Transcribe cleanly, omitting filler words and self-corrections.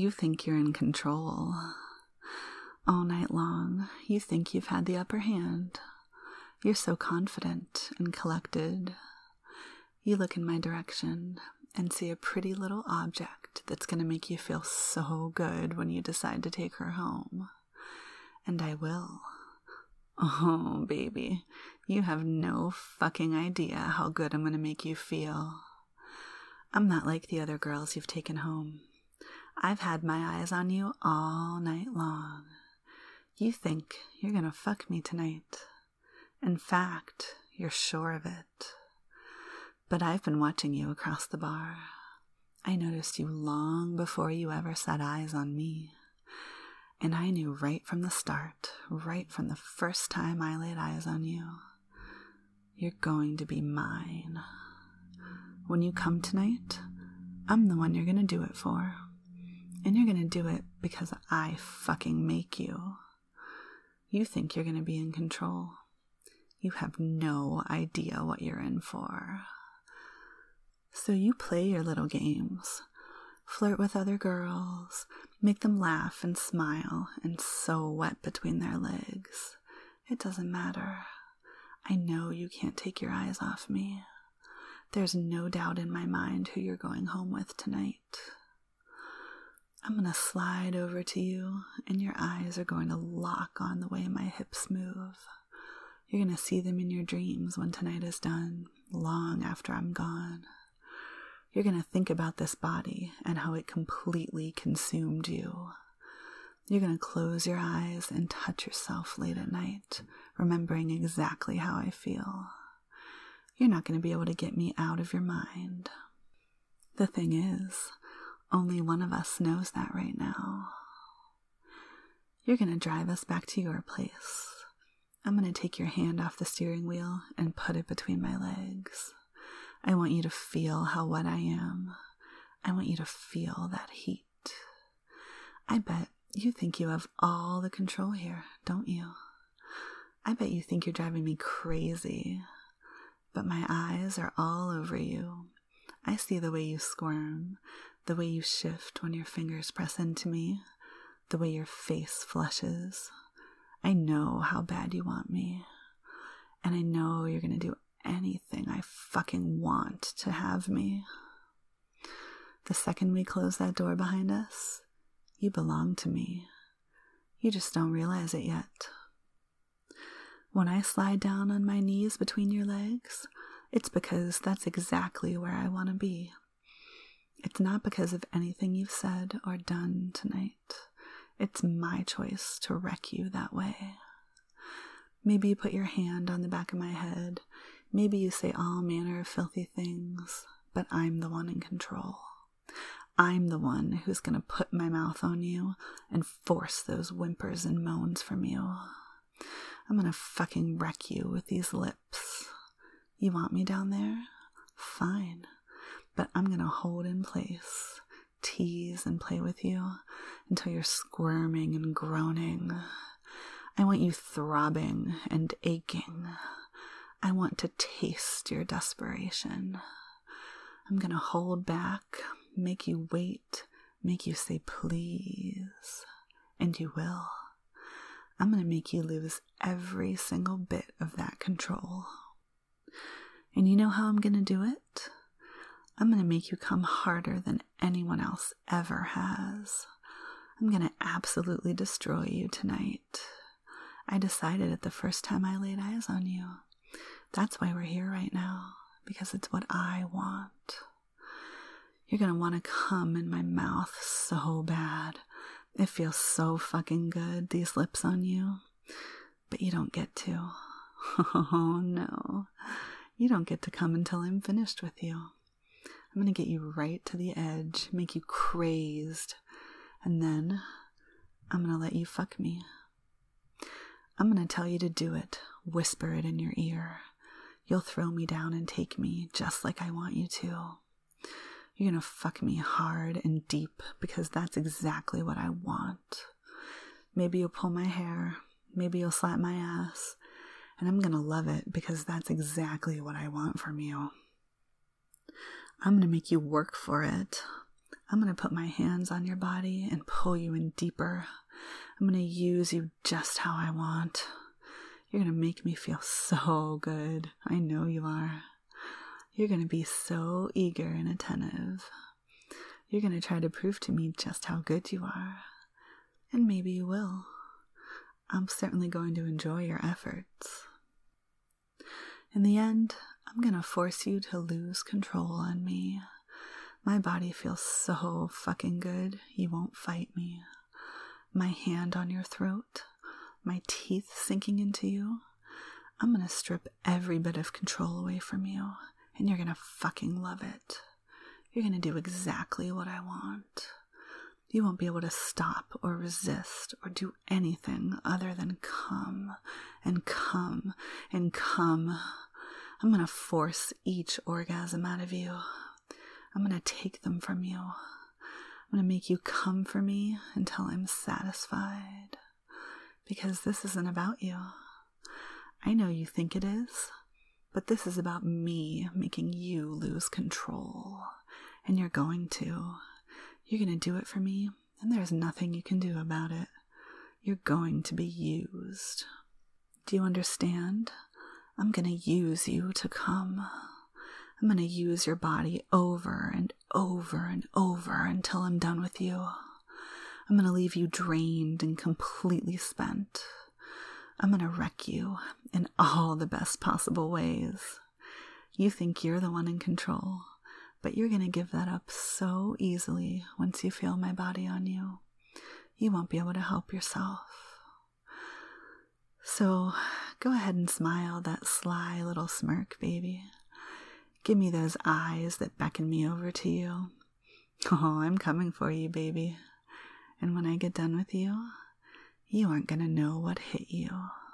You think you're in control. All night long, you think you've had the upper hand. You're so confident and collected. You look in my direction and see a pretty little object that's going to make you feel so good when you decide to take her home. And I will. Oh, baby, you have no fucking idea how good I'm going to make you feel. I'm not like the other girls you've taken home. I've had my eyes on you all night long. You think you're going to fuck me tonight. In fact, you're sure of it. But I've been watching you across the bar. I noticed you long before you ever set eyes on me. And I knew right from the start, right from the first time I laid eyes on you, you're going to be mine. When you come tonight, I'm the one you're going to do it for. And you're going to do it because I fucking make you. You think you're going to be in control. You have no idea what you're in for. So you play your little games. Flirt with other girls. Make them laugh and smile and so wet between their legs. It doesn't matter. I know you can't take your eyes off me. There's no doubt in my mind who you're going home with tonight. I'm going to slide over to you, and your eyes are going to lock on the way my hips move. You're going to see them in your dreams when tonight is done, long after I'm gone. You're going to think about this body and how it completely consumed you. You're going to close your eyes and touch yourself late at night, remembering exactly how I feel. You're not going to be able to get me out of your mind. The thing is, only one of us knows that right now. You're going to drive us back to your place. I'm going to take your hand off the steering wheel and put it between my legs. I want you to feel how wet I am. I want you to feel that heat. I bet you think you have all the control here, don't you? I bet you think you're driving me crazy. But my eyes are all over you. I see the way you squirm, the way you shift when your fingers press into me, the way your face flushes. I know how bad you want me. And I know you're going to do anything I fucking want to have me. The second we close that door behind us, you belong to me. You just don't realize it yet. When I slide down on my knees between your legs, it's because that's exactly where I want to be. It's not because of anything you've said or done tonight. It's my choice to wreck you that way. Maybe you put your hand on the back of my head. Maybe you say all manner of filthy things, but I'm the one in control. I'm the one who's going to put my mouth on you and force those whimpers and moans from you. I'm going to fucking wreck you with these lips. You want me down there? Fine. But I'm going to hold in place, tease and play with you until you're squirming and groaning. I want you throbbing and aching. I want to taste your desperation. I'm going to hold back, make you wait, make you say please. And you will. I'm going to make you lose every single bit of that control. And you know how I'm going to do it? I'm going to make you come harder than anyone else ever has. I'm going to absolutely destroy you tonight. I decided it the first time I laid eyes on you. That's why we're here right now, because it's what I want. You're going to want to come in my mouth so bad. It feels so fucking good, these lips on you. But you don't get to. Oh no. You don't get to come until I'm finished with you. I'm going to get you right to the edge, make you crazed. And then I'm going to let you fuck me. I'm going to tell you to do it, whisper it in your ear. You'll throw me down and take me just like I want you to. You're going to fuck me hard and deep because that's exactly what I want. Maybe you'll pull my hair. Maybe you'll slap my ass. And I'm going to love it because that's exactly what I want from you. I'm going to make you work for it. I'm going to put my hands on your body and pull you in deeper. I'm going to use you just how I want. You're going to make me feel so good. I know you are. You're going to be so eager and attentive. You're going to try to prove to me just how good you are. And maybe you will. I'm certainly going to enjoy your efforts. In the end, I'm going to force you to lose control on me. My body feels so fucking good, you won't fight me. My hand on your throat, my teeth sinking into you. I'm going to strip every bit of control away from you, and you're going to fucking love it. You're going to do exactly what I want. You won't be able to stop or resist or do anything other than come and come and come. I'm going to force each orgasm out of you. I'm going to take them from you. I'm going to make you come for me until I'm satisfied. Because this isn't about you. I know you think it is, but this is about me making you lose control. And you're going to. You're going to do it for me, and there's nothing you can do about it. You're going to be used. Do you understand? I'm going to use you to come. I'm going to use your body over and over and over until I'm done with you. I'm going to leave you drained and completely spent. I'm going to wreck you in all the best possible ways. You think you're the one in control, but you're going to give that up so easily once you feel my body on you. You won't be able to help yourself. So go ahead and smile that sly little smirk, baby. Give me those eyes that beckon me over to you. Oh, I'm coming for you, baby. And when I get done with you, you aren't going to know what hit you.